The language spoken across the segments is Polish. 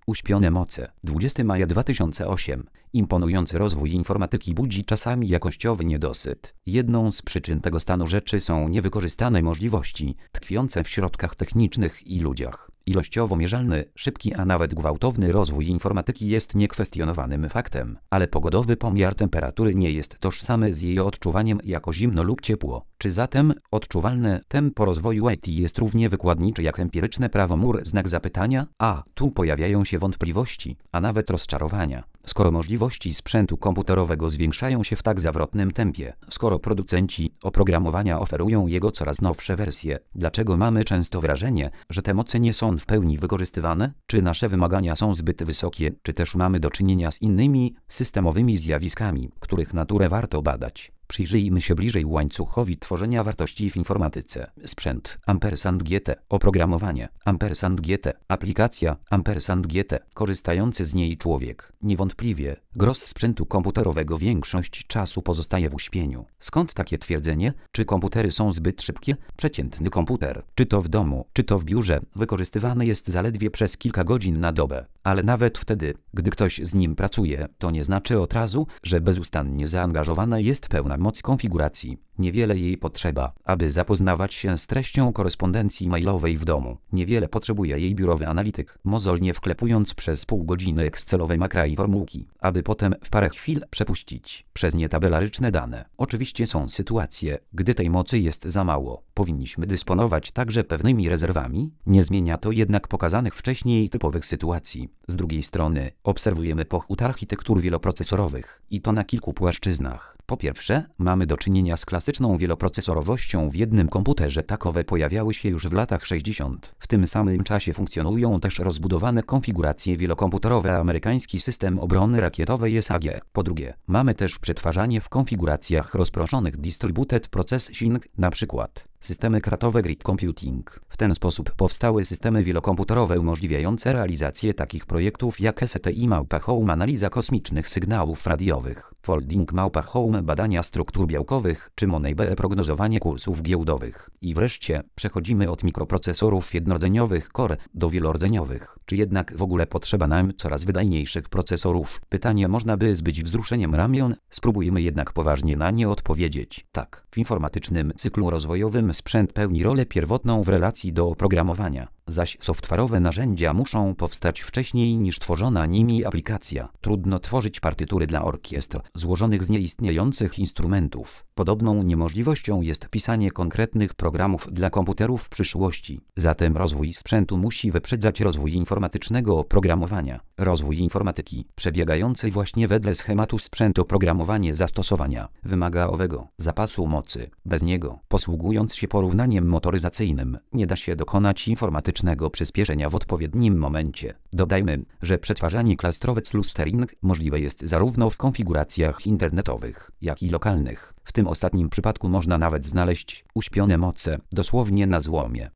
Uśpione moce. 20 maja 2008. Imponujący rozwój informatyki budzi czasami jakościowy niedosyt. Jedną z przyczyn tego stanu rzeczy są niewykorzystane możliwości tkwiące w środkach technicznych i ludziach. Ilościowo mierzalny, szybki, a nawet gwałtowny rozwój informatyki jest niekwestionowanym faktem, ale pogodowy pomiar temperatury nie jest tożsamy z jej odczuwaniem jako zimno lub ciepło. Czy zatem odczuwalne tempo rozwoju IT jest równie wykładnicze jak empiryczne prawo Moore? Znak zapytania? A tu pojawiają się wątpliwości, a nawet rozczarowania. Skoro możliwości sprzętu komputerowego zwiększają się w tak zawrotnym tempie, skoro producenci oprogramowania oferują jego coraz nowsze wersje, dlaczego mamy często wrażenie, że te moce nie są w pełni wykorzystywane? Czy nasze wymagania są zbyt wysokie, czy też mamy do czynienia z innymi, systemowymi zjawiskami, których naturę warto badać? Przyjrzyjmy się bliżej łańcuchowi tworzenia wartości w informatyce. Sprzęt &GT, oprogramowanie &GT, aplikacja &GT, korzystający z niej człowiek. Niewątpliwie, gros sprzętu komputerowego większość czasu pozostaje w uśpieniu. Skąd takie twierdzenie? Czy komputery są zbyt szybkie? Przeciętny komputer, czy to w domu, czy to w biurze, wykorzystywany jest zaledwie przez kilka godzin na dobę. Ale nawet wtedy, gdy ktoś z nim pracuje, to nie znaczy od razu, że bezustannie zaangażowana jest pełna moc konfiguracji. Niewiele jej potrzeba, aby zapoznawać się z treścią korespondencji mailowej w domu. Niewiele potrzebuje jej biurowy analityk, mozolnie wklepując przez pół godziny excelowe makra i formułki, aby potem w parę chwil przepuścić przez nie tabelaryczne dane. Oczywiście są sytuacje, gdy tej mocy jest za mało. Powinniśmy dysponować także pewnymi rezerwami. Nie zmienia to jednak pokazanych wcześniej typowych sytuacji. Z drugiej strony, obserwujemy pochód architektur wieloprocesorowych i to na kilku płaszczyznach. Po pierwsze, mamy do czynienia z klasyczną wieloprocesorowością w jednym komputerze. Takowe pojawiały się już w latach 60. W tym samym czasie funkcjonują też rozbudowane konfiguracje wielokomputerowe. Amerykański system obrony rakietowej SAG. Po drugie, mamy też przetwarzanie w konfiguracjach rozproszonych Distributed Processing, np. systemy kratowe Grid Computing. W ten sposób powstały systemy wielokomputerowe umożliwiające realizację takich projektów jak STI Home, analiza kosmicznych sygnałów radiowych, Folding Home, badania struktur białkowych, czy Moneyball, prognozowanie kursów giełdowych. I wreszcie przechodzimy od mikroprocesorów jednordzeniowych Core do wielordzeniowych. Czy jednak w ogóle potrzeba nam coraz wydajniejszych procesorów? Pytanie można by zbyć wzruszeniem ramion, spróbujmy jednak poważnie na nie odpowiedzieć. Tak, w informatycznym cyklu rozwojowym sprzęt pełni rolę pierwotną w relacji do oprogramowania, zaś software'owe narzędzia muszą powstać wcześniej niż tworzona nimi aplikacja. Trudno tworzyć partytury dla orkiestr złożonych z nieistniejących instrumentów. Podobną niemożliwością jest pisanie konkretnych programów dla komputerów w przyszłości. Zatem rozwój sprzętu musi wyprzedzać rozwój informatycznego oprogramowania. Rozwój informatyki, przebiegający właśnie wedle schematu sprzętu oprogramowanie zastosowania, wymaga owego zapasu mocy. Bez niego, posługując się porównaniem motoryzacyjnym, nie da się dokonać informatycznego przyspieszenia w odpowiednim momencie. Dodajmy, że przetwarzanie klastrowe clustering możliwe jest zarówno w konfiguracjach internetowych, jak i lokalnych. W tym ostatnim przypadku można nawet znaleźć uśpione moce, dosłownie na złomie.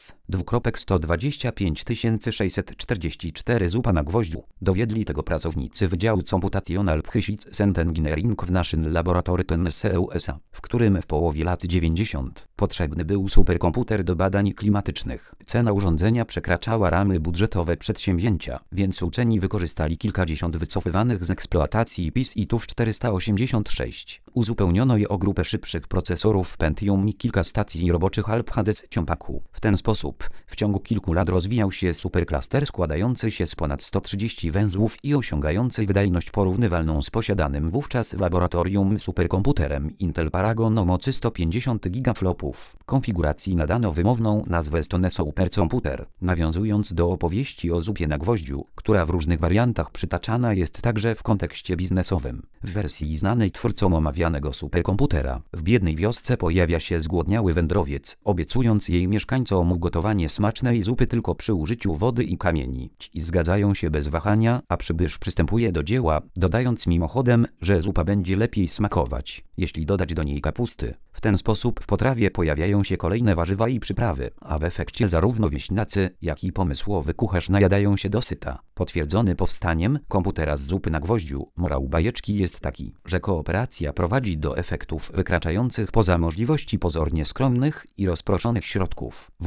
S. 65644 na gwoździu. Dowiedli tego pracownicy Wydziału Computational Physics and Engineering w National Laboratory Tennessee USA, w którym w połowie lat 90. potrzebny był superkomputer do badań klimatycznych. Cena urządzenia przekraczała ramy budżetowe przedsięwzięcia, więc uczeni wykorzystali kilkadziesiąt wycofywanych z eksploatacji PIS-itów 486. Uzupełniono je o grupę szybszych procesorów Pentium i kilka stacji roboczych Alp-HDC Ciąpaku. W ten sposób w ciągu kilku lat rozwijał się superklaster składający się z ponad 130 węzłów i osiągający wydajność porównywalną z posiadanym wówczas w laboratorium superkomputerem Intel Paragon o mocy 150 gigaflopów. Konfiguracji nadano wymowną nazwę Stone Supercomputer, nawiązując do opowieści o zupie na gwoździu, która w różnych wariantach przytaczana jest także w kontekście biznesowym. W wersji znanej twórcom omawianego superkomputera, w biednej wiosce pojawia się zgłodniały wędrowiec, obiecując jej mieszkańcom gotowanie smacznej zupy tylko przy użyciu wody i kamieni. Ci zgadzają się bez wahania, a przybysz przystępuje do dzieła, dodając mimochodem, że zupa będzie lepiej smakować, jeśli dodać do niej kapusty. W ten sposób w potrawie pojawiają się kolejne warzywa i przyprawy, a w efekcie zarówno wieśniacy, jak i pomysłowy kucharz najadają się dosyta. Potwierdzony powstaniem komputera z zupy na gwoździu, morał bajeczki jest taki, że kooperacja prowadzi do efektów wykraczających poza możliwości pozornie skromnych i rozproszonych środków. W opisywanym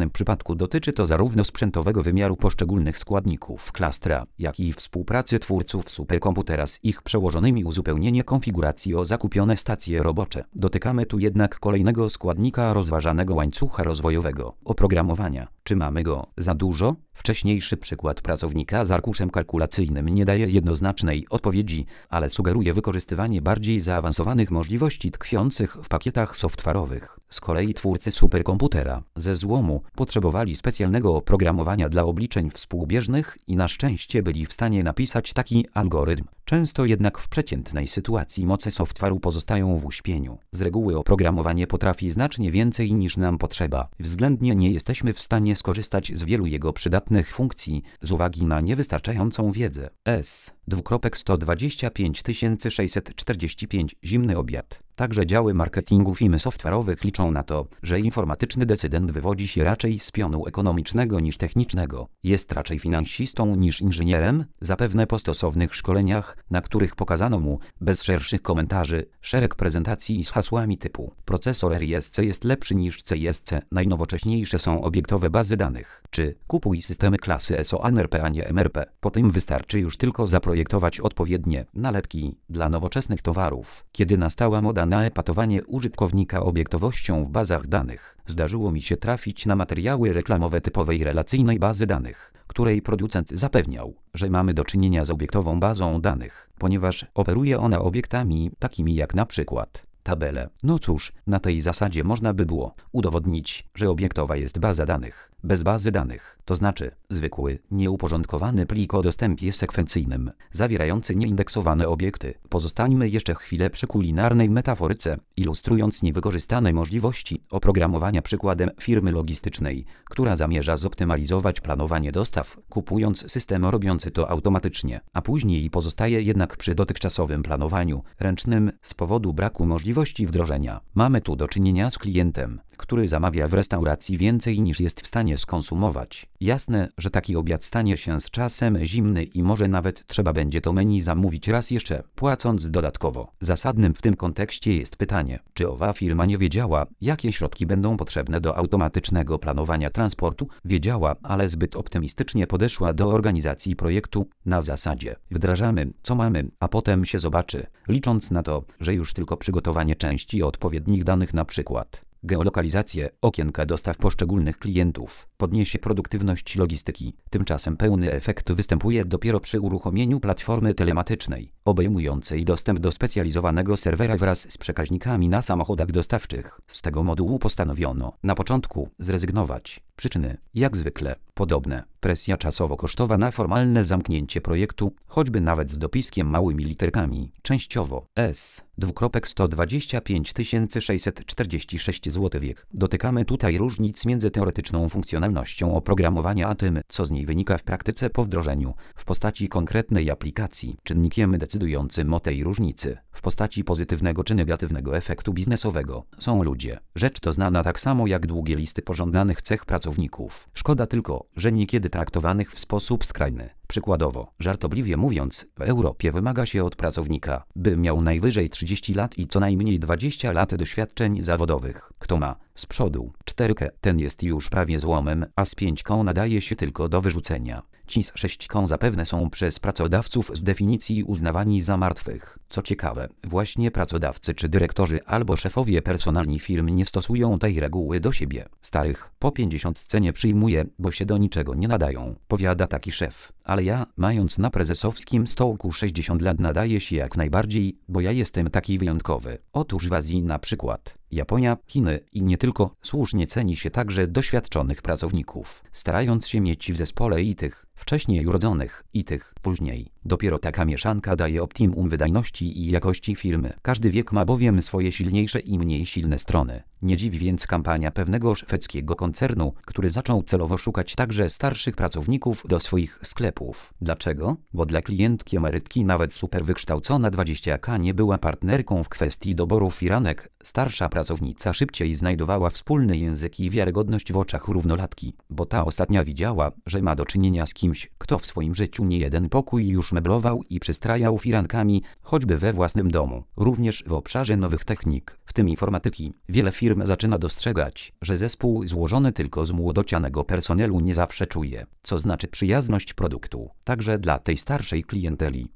danym przypadku dotyczy to zarówno sprzętowego wymiaru poszczególnych składników klastra, jak i współpracy twórców superkomputera z ich przełożonymi, uzupełnienie konfiguracji o zakupione stacje robocze. Dotykamy tu jednak kolejnego składnika rozważanego łańcucha rozwojowego – oprogramowania. Czy mamy go za dużo? Wcześniejszy przykład pracownika z arkuszem kalkulacyjnym nie daje jednoznacznej odpowiedzi, ale sugeruje wykorzystywanie bardziej zaawansowanych możliwości tkwiących w pakietach software'owych. Z kolei twórcy superkomputera ze złomu potrzebowali specjalnego oprogramowania dla obliczeń współbieżnych i na szczęście byli w stanie napisać taki algorytm. Często jednak w przeciętnej sytuacji moce software'u pozostają w uśpieniu. Z reguły oprogramowanie potrafi znacznie więcej niż nam potrzeba. Względnie nie jesteśmy w stanie skorzystać z wielu jego przydatnych funkcji z uwagi na niewystarczającą wiedzę. S:125 645 Zimny obiad. Także działy marketingu firm software'owych liczą na to, że informatyczny decydent wywodzi się raczej z pionu ekonomicznego niż technicznego. Jest raczej finansistą niż inżynierem, zapewne po stosownych szkoleniach, na których pokazano mu, bez szerszych komentarzy, szereg prezentacji z hasłami typu procesor RISC jest lepszy niż CISC, najnowocześniejsze są obiektowe bazy danych, czy kupuj systemy klasy SOANRP, a nie MRP. Po tym wystarczy już tylko zaprojektować odpowiednie nalepki dla nowoczesnych towarów. Kiedy nastała moda na epatowanie użytkownika obiektowością w bazach danych, zdarzyło mi się trafić na materiały reklamowe typowej relacyjnej bazy danych, której producent zapewniał, że mamy do czynienia z obiektową bazą danych, ponieważ operuje ona obiektami takimi jak na przykład tabele. No cóż, na tej zasadzie można by było udowodnić, że obiektowa jest baza danych bez bazy danych, to znaczy zwykły, nieuporządkowany plik o dostępie sekwencyjnym, zawierający nieindeksowane obiekty. Pozostańmy jeszcze chwilę przy kulinarnej metaforyce, ilustrując niewykorzystane możliwości oprogramowania przykładem firmy logistycznej, która zamierza zoptymalizować planowanie dostaw, kupując system robiący to automatycznie, a później pozostaje jednak przy dotychczasowym planowaniu ręcznym z powodu braku możliwości wdrożenia. Mamy tu do czynienia z klientem, który zamawia w restauracji więcej niż jest w stanie skonsumować. Jasne, że taki obiad stanie się z czasem zimny i może nawet trzeba będzie to menu zamówić raz jeszcze, płacąc dodatkowo. Zasadnym w tym kontekście jest pytanie, czy owa firma nie wiedziała, jakie środki będą potrzebne do automatycznego planowania transportu? Wiedziała, ale zbyt optymistycznie podeszła do organizacji projektu na zasadzie wdrażamy, co mamy, a potem się zobaczy, licząc na to, że już tylko przygotowanie części odpowiednich danych, na przykład geolokalizację okienka dostaw poszczególnych klientów, podniesie produktywność logistyki. Tymczasem pełny efekt występuje dopiero przy uruchomieniu platformy telematycznej, obejmującej dostęp do specjalizowanego serwera wraz z przekaźnikami na samochodach dostawczych. Z tego modułu postanowiono na początku zrezygnować. Przyczyny, jak zwykle, podobne. Presja czasowo-kosztowa na formalne zamknięcie projektu, choćby nawet z dopiskiem małymi literkami, częściowo. S:125 646 zł wiek. Dotykamy tutaj różnic między teoretyczną funkcjonalnością oprogramowania a tym, co z niej wynika w praktyce po wdrożeniu, w postaci konkretnej aplikacji. Czynnikiem decydującym o tej różnicy, w postaci pozytywnego czy negatywnego efektu biznesowego, są ludzie. Rzecz to znana tak samo jak długie listy pożądanych cech pracowników. Szkoda tylko, że niekiedy traktowanych w sposób skrajny. Przykładowo, żartobliwie mówiąc, w Europie wymaga się od pracownika, by miał najwyżej 30 lat i co najmniej 20 lat doświadczeń zawodowych. Kto ma z przodu 4, ten jest już prawie złomem, a z 5 nadaje się tylko do wyrzucenia. Ci z 6 zapewne są przez pracodawców z definicji uznawani za martwych. Co ciekawe, właśnie pracodawcy czy dyrektorzy albo szefowie personalni firm nie stosują tej reguły do siebie. Starych po 50 nie przyjmuje, bo się do niczego nie nadają, powiada taki szef. Ale ja, mając na prezesowskim stołku 60 lat, nadaje się jak najbardziej, bo ja jestem taki wyjątkowy. Otóż w Azji na przykład Japonia, Chiny i nie tylko słusznie ceni się także doświadczonych pracowników, starając się mieć w zespole i tych wcześniej urodzonych, i tych później. Dopiero taka mieszanka daje optimum wydajności i jakości firmy. Każdy wiek ma bowiem swoje silniejsze i mniej silne strony. Nie dziwi więc kampania pewnego szwedzkiego koncernu, który zaczął celowo szukać także starszych pracowników do swoich sklepów. Dlaczego? Bo dla klientki emerytki nawet super wykształcona 20K nie była partnerką w kwestii doboru firanek. Starsza pracownica szybciej znajdowała wspólny język i wiarygodność w oczach równolatki, bo ta ostatnia widziała, że ma do czynienia z kimś kimś, kto w swoim życiu nie jeden pokój już meblował i przystrajał firankami, choćby we własnym domu. Również w obszarze nowych technik, w tym informatyki, wiele firm zaczyna dostrzegać, że zespół złożony tylko z młodocianego personelu nie zawsze czuje, co znaczy przyjazność produktu, także dla tej starszej klienteli.